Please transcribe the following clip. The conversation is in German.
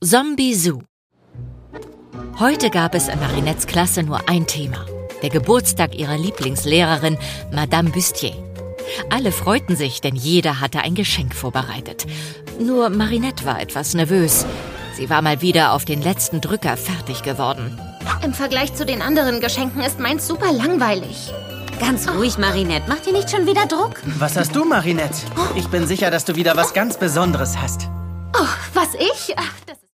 Zombie Zoo. Heute gab es in Marinettes Klasse nur ein Thema: der Geburtstag ihrer Lieblingslehrerin, Madame Bustier. Alle freuten sich, denn jeder hatte ein Geschenk vorbereitet. Nur Marinette war etwas nervös. Sie war mal wieder auf den letzten Drücker fertig geworden. Im Vergleich zu den anderen Geschenken ist meins super langweilig. Ganz ruhig, Marinette. Mach dir nicht schon wieder Druck. Was hast du, Marinette? Ich bin sicher, dass du wieder was ganz Besonderes hast. Oh, was ich?